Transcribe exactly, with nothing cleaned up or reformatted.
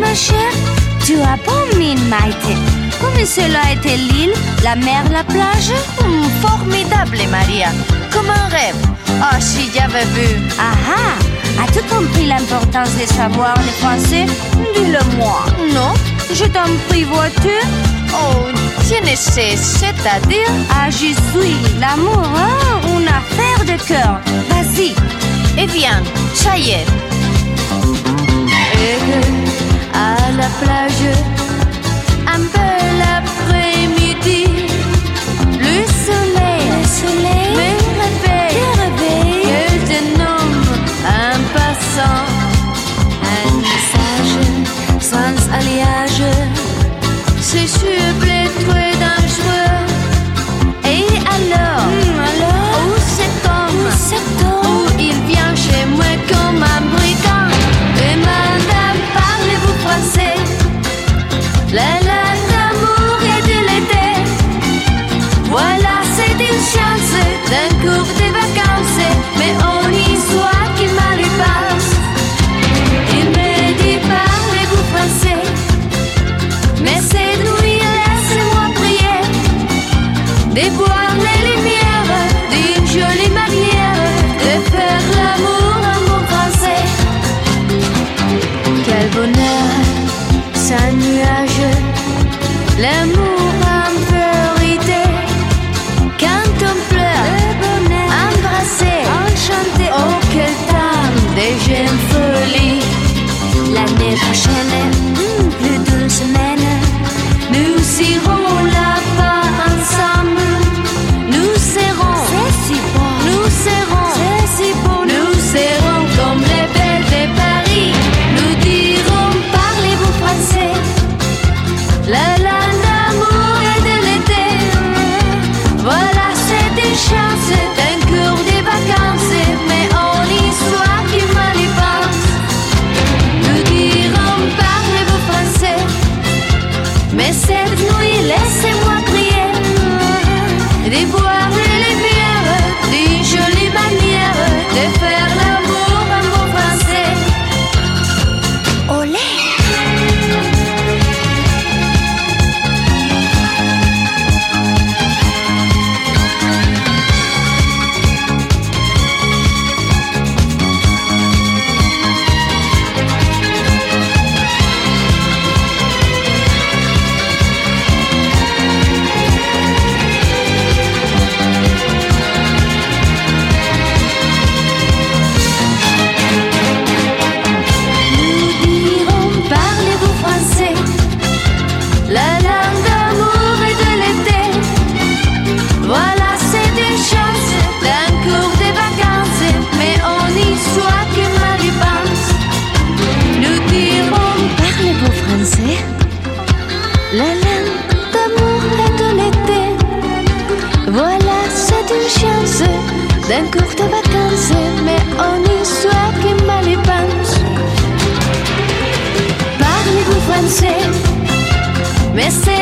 ma chère? Tu as bon mine, Maïté. Comme cela était l'île, la mer, la plage? Hum, formidable, Maria. Comme un rêve. Ah, oh, si j'avais vu. Ah ah, as-tu compris l'importance de savoir le français? Dis-le-moi. Non. Je t'en prie, vois-tu? Oh, je ne sais, c'est-à-dire? Ah, je suis l'amour, hein? Une affaire de cœur. Vas-y. Eh bien, ça y est. Et à la plage, un peu l'après-midi, le soleil, le soleil me réveille, me réveille. Que je nomme un passant, un message sans alliage. C'est super très dangereux. Et alors, mmh, alors où cet homme, où cet homme, où il vient chez moi comme un brigand. Et madame, parlez-vous français? La langue d'amour et de l'été. Voilà, c'est une chance d'un cours de vacances. Mais on y soit qui mal lui passe. Il me dit, parlez-vous français? Mais cette nuit, laissez-moi prier de voir les lumières d'une jolie manière de faire l'amour en bon français. Quel bonheur, sans nuage, l'amour en vérité. Quand on pleure, embrassé, enchanté, oh quel temps de jeune folie. L'année prochaine, hmm, plus d'une semaine, nous irons là-bas ensemble. Nous serons, c'est si beau, nous serons, c'est si beau, nous serons comme les belles de Paris. Nous dirons, parlez-vous français? La langue d'amour et de l'été. Voilà, c'est une chance d'un cours de vacances. Mais on y soit qui mal y pense. Nous dirons, parlez-vous français? Mais cette nuit, laissez-moi prier de voir les lumières d'une jolie manière de faire l'amour en bon français. Olé! La langue d'amour et de l'été. Voilà, c'est une chance d'un cours de vacances. Mais on y soit qui mal y pense. Parlez-vous français? Mais c'est